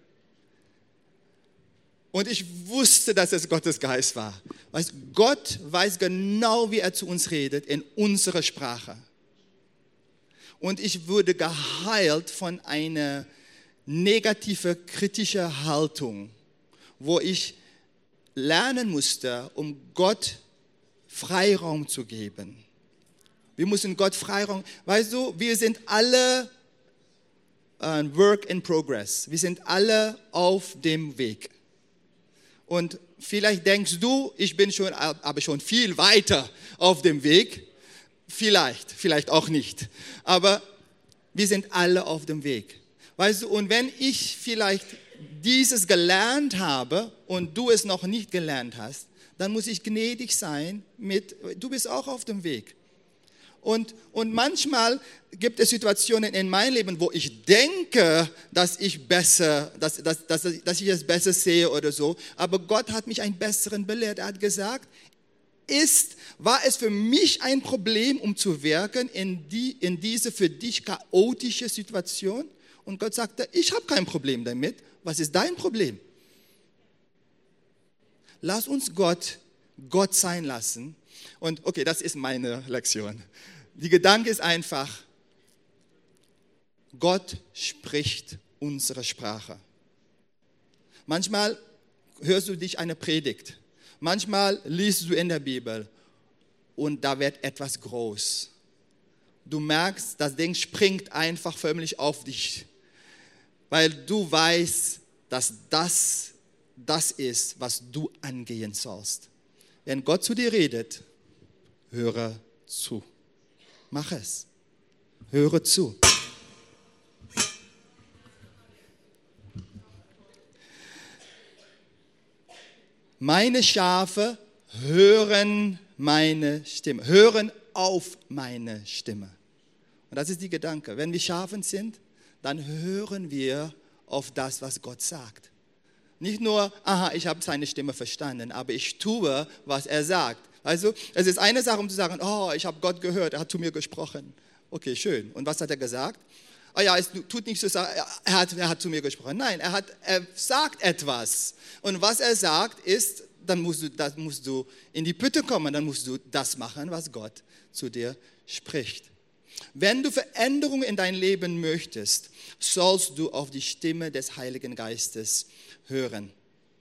Und ich wusste, dass es Gottes Geist war. Weißt, Gott weiß genau, wie er zu uns redet, in unserer Sprache. Und ich wurde geheilt von einer negativen, kritischen Haltung, wo ich lernen musste, um Gott Freiraum zu geben. Wir müssen Gott Freiraum, weißt du, wir sind alle uh, Work in Progress. Wir sind alle auf dem Weg. Und vielleicht denkst du, ich bin schon, aber schon viel weiter auf dem Weg. Vielleicht, vielleicht auch nicht. Aber wir sind alle auf dem Weg. Weißt du, und wenn ich vielleicht dieses gelernt habe und du es noch nicht gelernt hast, dann muss ich gnädig sein mit, du bist auch auf dem Weg. Und, und manchmal gibt es Situationen in meinem Leben, wo ich denke, dass ich besser, dass, dass, dass, dass ich es besser sehe oder so. Aber Gott hat mich einen besseren belehrt. Er hat gesagt, ist, war es für mich ein Problem, um zu wirken in, die, in diese für dich chaotische Situation? Und Gott sagte, ich habe kein Problem damit. Was ist dein Problem? Lass uns Gott Gott sein lassen. Und okay, das ist meine Lektion. Die Gedanke ist einfach, Gott spricht unsere Sprache. Manchmal hörst du dich eine Predigt. Manchmal liest du in der Bibel und da wird etwas groß. Du merkst, das Ding springt einfach förmlich auf dich, weil du weißt, dass das das ist, was du angehen sollst. Wenn Gott zu dir redet, höre zu. Mach es. Höre zu. Meine Schafe hören meine Stimme, hören auf meine Stimme. Und das ist die Gedanke. Wenn wir Schafe sind, dann hören wir auf das, was Gott sagt. Nicht nur, aha, ich habe seine Stimme verstanden, aber ich tue, was er sagt. Also, es ist eine Sache, um zu sagen, oh, ich habe Gott gehört, er hat zu mir gesprochen. Okay, schön. Und was hat er gesagt? Oh ja, es tut nicht so, er hat, er hat zu mir gesprochen. Nein, er, hat, er sagt etwas. Und was er sagt ist, dann musst, du, dann musst du in die Pütte kommen, dann musst du das machen, was Gott zu dir spricht. Wenn du Veränderung in dein Leben möchtest, sollst du auf die Stimme des Heiligen Geistes hören.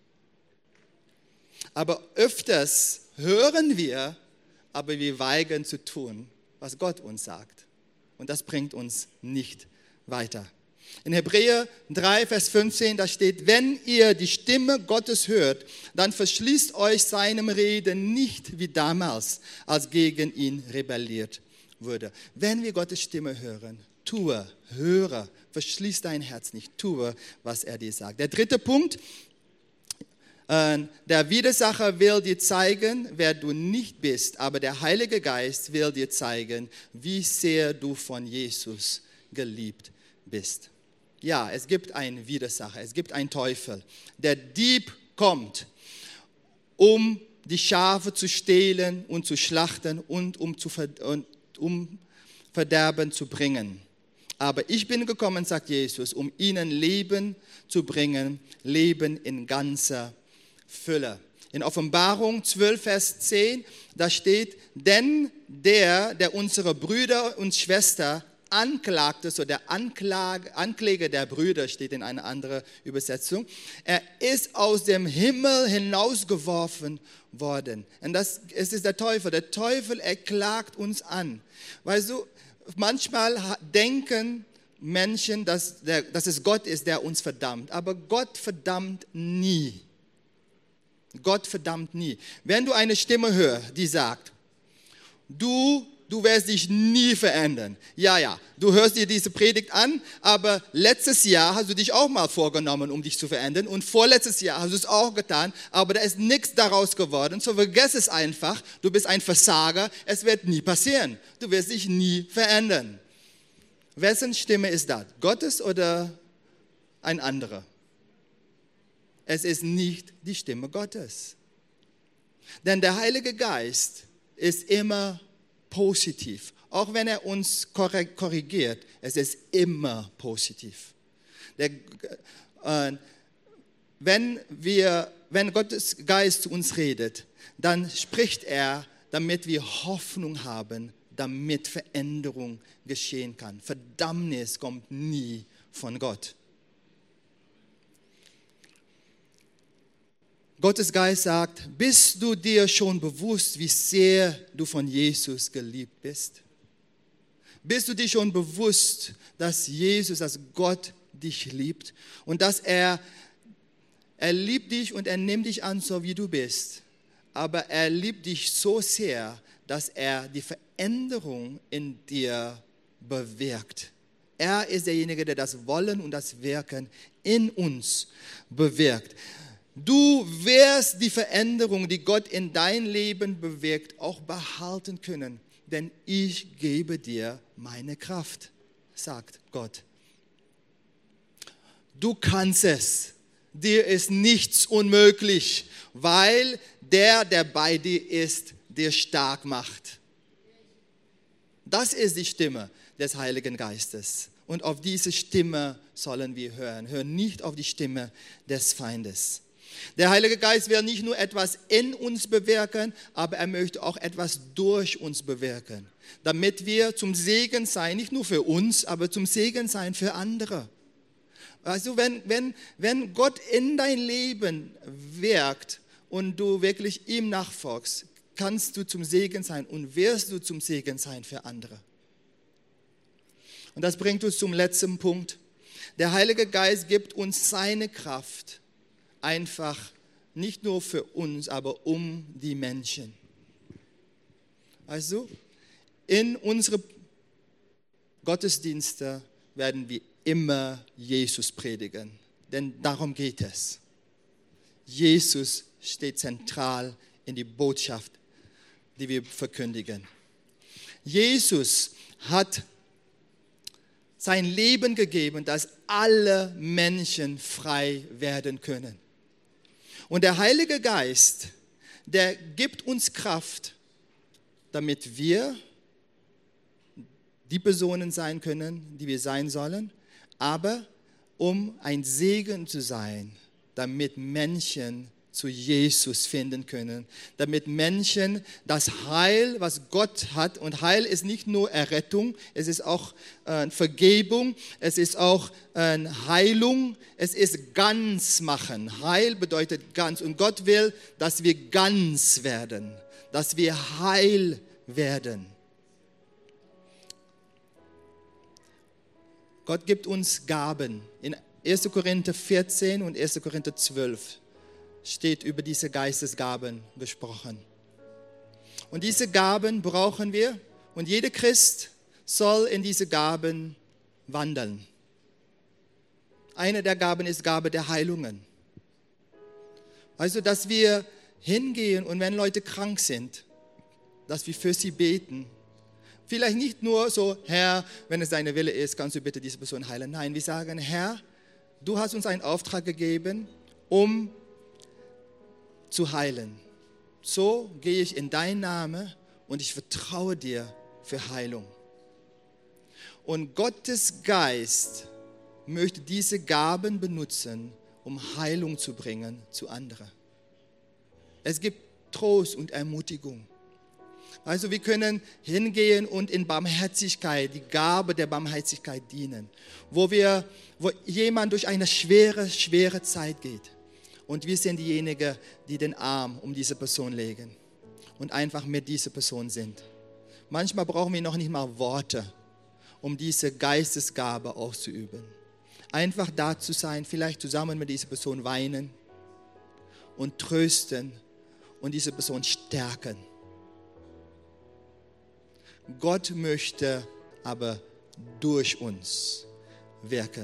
Aber öfters hören wir, aber wir weigern zu tun, was Gott uns sagt. Und das bringt uns nicht weiter. In Hebräer drei, Vers fünfzehn, da steht, wenn ihr die Stimme Gottes hört, dann verschließt euch seinem Reden nicht wie damals, als gegen ihn rebelliert wurde. Wenn wir Gottes Stimme hören, tue, höre, verschließ dein Herz nicht, tue, was er dir sagt. Der dritte Punkt, äh, der Widersacher will dir zeigen, wer du nicht bist, aber der Heilige Geist will dir zeigen, wie sehr du von Jesus geliebt bist. Ja, es gibt einen Widersacher, es gibt einen Teufel. Der Dieb kommt, um die Schafe zu stehlen und zu schlachten und um, zu ver- und um Verderben zu bringen. Aber ich bin gekommen, sagt Jesus, um ihnen Leben zu bringen, Leben in ganzer Fülle. In Offenbarung zwölf, Vers zehn, da steht, denn der, der unsere Brüder und Schwestern anklagte, so der Anklage, Ankläger der Brüder steht in einer anderen Übersetzung, er ist aus dem Himmel hinausgeworfen worden. Und das es ist der Teufel. Der Teufel, er klagt uns an. Weißt du, manchmal denken Menschen, dass, der, dass es Gott ist, der uns verdammt. Aber Gott verdammt nie. Gott verdammt nie. Wenn du eine Stimme hörst, die sagt, du Du wirst dich nie verändern. Ja, ja, du hörst dir diese Predigt an, aber letztes Jahr hast du dich auch mal vorgenommen, um dich zu verändern. Und vorletztes Jahr hast du es auch getan, aber da ist nichts daraus geworden. So vergiss es einfach, du bist ein Versager, es wird nie passieren. Du wirst dich nie verändern. Wessen Stimme ist das? Gottes oder ein anderer? Es ist nicht die Stimme Gottes. Denn der Heilige Geist ist immer positiv. Auch wenn er uns korrigiert, es ist immer positiv. Der, äh, wenn, wir, wenn Gottes Geist zu uns redet, dann spricht er, damit wir Hoffnung haben, damit Veränderung geschehen kann. Verdammnis kommt nie von Gott. Gottes Geist sagt, bist du dir schon bewusst, wie sehr du von Jesus geliebt bist? Bist du dir schon bewusst, dass Jesus, dass Gott dich liebt und dass er, er liebt dich und er nimmt dich an, so wie du bist, aber er liebt dich so sehr, dass er die Veränderung in dir bewirkt. Er ist derjenige, der das Wollen und das Wirken in uns bewirkt. Du wirst die Veränderung, die Gott in dein Leben bewirkt, auch behalten können, denn ich gebe dir meine Kraft, sagt Gott. Du kannst es, dir ist nichts unmöglich, weil der, der bei dir ist, dir stark macht. Das ist die Stimme des Heiligen Geistes. Und auf diese Stimme sollen wir hören. Hör nicht auf die Stimme des Feindes. Der Heilige Geist will nicht nur etwas in uns bewirken, aber er möchte auch etwas durch uns bewirken, damit wir zum Segen sein, nicht nur für uns, aber zum Segen sein für andere. Also wenn, wenn, wenn Gott in dein Leben wirkt und du wirklich ihm nachfolgst, kannst du zum Segen sein und wirst du zum Segen sein für andere. Und das bringt uns zum letzten Punkt. Der Heilige Geist gibt uns seine Kraft, einfach nicht nur für uns, aber um die Menschen. Also, in unsere Gottesdienste werden wir immer Jesus predigen, denn darum geht es. Jesus steht zentral in die Botschaft, die wir verkündigen. Jesus hat sein Leben gegeben, dass alle Menschen frei werden können. Und der Heilige Geist, der gibt uns Kraft, damit wir die Personen sein können, die wir sein sollen, aber um ein Segen zu sein, damit Menschen zu Jesus finden können, damit Menschen das Heil, was Gott hat, und Heil ist nicht nur Errettung, es ist auch äh, Vergebung, es ist auch äh, Heilung, es ist ganz machen. Heil bedeutet ganz und Gott will, dass wir ganz werden, dass wir heil werden. Gott gibt uns Gaben. In erster Korinther vierzehn und erster Korinther zwölf steht über diese Geistesgaben gesprochen. Und diese Gaben brauchen wir und jeder Christ soll in diese Gaben wandeln. Eine der Gaben ist Gabe der Heilungen. Also, dass wir hingehen und wenn Leute krank sind, dass wir für sie beten. Vielleicht nicht nur so, Herr, wenn es deine Wille ist, kannst du bitte diese Person heilen. Nein, wir sagen, Herr, du hast uns einen Auftrag gegeben, um zu heilen. So gehe ich in deinen Namen und ich vertraue dir für Heilung. Und Gottes Geist möchte diese Gaben benutzen, um Heilung zu bringen zu anderen. Es gibt Trost und Ermutigung. Also wir können hingehen und in Barmherzigkeit, die Gabe der Barmherzigkeit dienen, wo, wir, wo jemand durch eine schwere, schwere Zeit geht. Und wir sind diejenigen, die den Arm um diese Person legen und einfach mit dieser Person sind. Manchmal brauchen wir noch nicht mal Worte, um diese Geistesgabe auszuüben. Einfach da zu sein, vielleicht zusammen mit dieser Person weinen und trösten und diese Person stärken. Gott möchte aber durch uns wirken.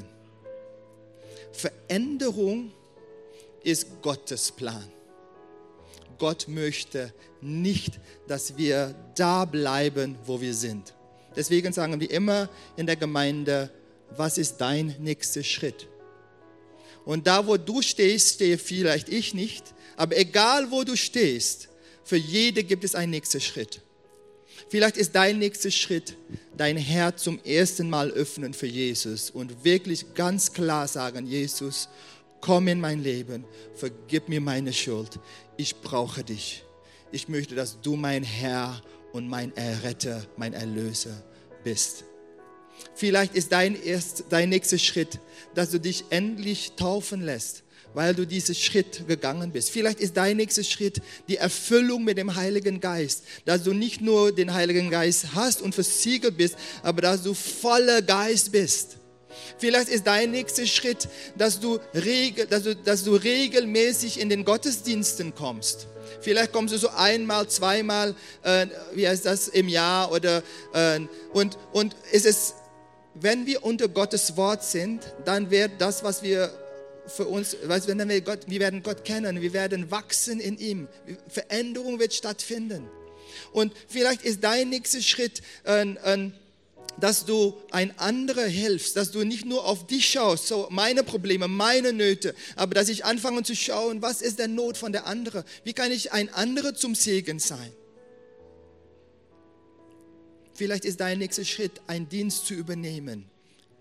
Veränderung ist Gottes Plan. Gott möchte nicht, dass wir da bleiben, wo wir sind. Deswegen sagen wir immer in der Gemeinde, was ist dein nächster Schritt? Und da, wo du stehst, stehe vielleicht ich nicht, aber egal, wo du stehst, für jede gibt es einen nächsten Schritt. Vielleicht ist dein nächster Schritt, dein Herz zum ersten Mal öffnen für Jesus und wirklich ganz klar sagen, Jesus, komm in mein Leben, vergib mir meine Schuld, ich brauche dich. Ich möchte, dass du mein Herr und mein Erretter, mein Erlöser bist. Vielleicht ist dein, erst, dein nächster Schritt, dass du dich endlich taufen lässt, weil du diesen Schritt gegangen bist. Vielleicht ist dein nächster Schritt die Erfüllung mit dem Heiligen Geist, dass du nicht nur den Heiligen Geist hast und versiegelt bist, aber dass du voller Geist bist. Vielleicht ist dein nächster Schritt, dass du, regel, dass, du, dass du regelmäßig in den Gottesdiensten kommst. Vielleicht kommst du so einmal, zweimal, äh, wie heißt das, im Jahr. Oder, äh, und, und es ist, wenn wir unter Gottes Wort sind, dann wird das, was wir für uns, weißt, wenn wir, Gott, wir werden Gott kennen, wir werden wachsen in ihm. Veränderung wird stattfinden. Und vielleicht ist dein nächster Schritt ein, ein dass du ein anderer hilfst, dass du nicht nur auf dich schaust, so meine Probleme, meine Nöte, aber dass ich anfange zu schauen, was ist der Not von der anderen? Wie kann ich ein anderer zum Segen sein? Vielleicht ist dein nächster Schritt, einen Dienst zu übernehmen.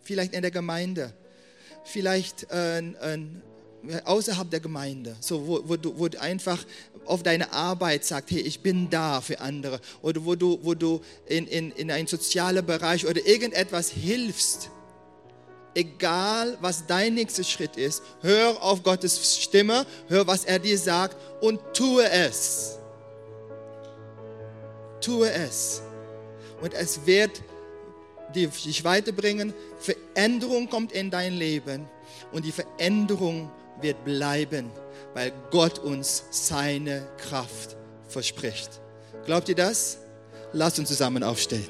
vielleicht in der Gemeinde, vielleicht äh, äh, außerhalb der Gemeinde, so wo, wo, du, wo du einfach auf deine Arbeit sagst, hey, ich bin da für andere, oder wo du, wo du in, in, in einen sozialen Bereich oder irgendetwas hilfst. Egal, was dein nächster Schritt ist, hör auf Gottes Stimme, hör, was er dir sagt und tue es. Tue es. Und es wird dich weiterbringen. Veränderung kommt in dein Leben und die Veränderung wird bleiben, weil Gott uns seine Kraft verspricht. Glaubt ihr das? Lasst uns zusammen aufstehen.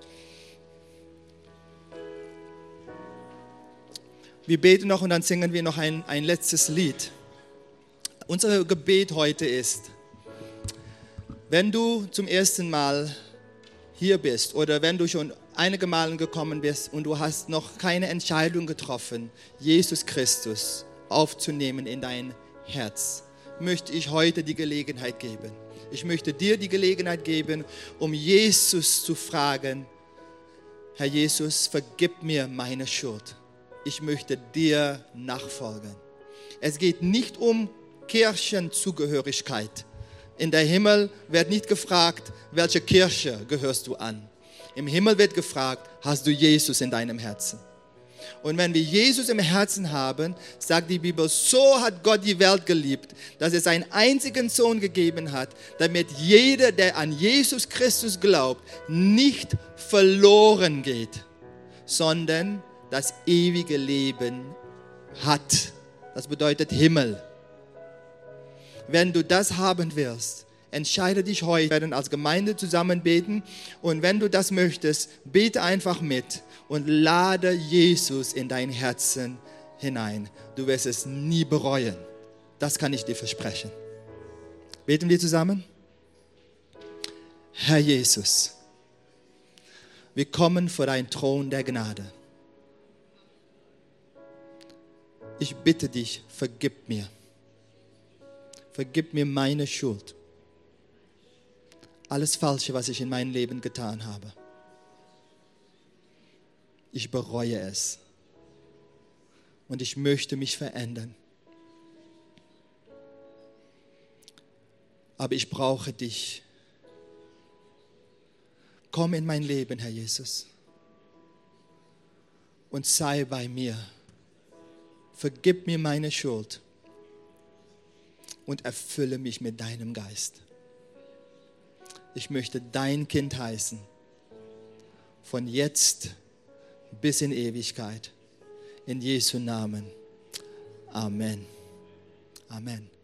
Wir beten noch und dann singen wir noch ein, ein letztes Lied. Unser Gebet heute ist, wenn du zum ersten Mal hier bist oder wenn du schon einige Male gekommen bist und du hast noch keine Entscheidung getroffen, Jesus Christus aufzunehmen in dein Herz, möchte ich heute die Gelegenheit geben. Ich möchte dir die Gelegenheit geben, um Jesus zu fragen, Herr Jesus, vergib mir meine Schuld. Ich möchte dir nachfolgen. Es geht nicht um Kirchenzugehörigkeit. In der Himmel wird nicht gefragt, welche Kirche gehörst du an. Im Himmel wird gefragt, hast du Jesus in deinem Herzen? Und wenn wir Jesus im Herzen haben, sagt die Bibel, so hat Gott die Welt geliebt, dass er seinen einzigen Sohn gegeben hat, damit jeder, der an Jesus Christus glaubt, nicht verloren geht, sondern das ewige Leben hat. Das bedeutet Himmel. Wenn du das haben willst, entscheide dich heute. Wir werden als Gemeinde zusammen beten. Und wenn du das möchtest, bete einfach mit und lade Jesus in dein Herzen hinein. Du wirst es nie bereuen. Das kann ich dir versprechen. Beten wir zusammen? Herr Jesus, wir kommen vor deinen Thron der Gnade. Ich bitte dich, vergib mir. Vergib mir meine Schuld. Alles Falsche, was ich in meinem Leben getan habe. Ich bereue es. Und ich möchte mich verändern. Aber ich brauche dich. Komm in mein Leben, Herr Jesus. Und sei bei mir. Vergib mir meine Schuld. Und erfülle mich mit deinem Geist. Ich möchte dein Kind heißen. Von jetzt bis in Ewigkeit. In Jesu Namen. Amen. Amen.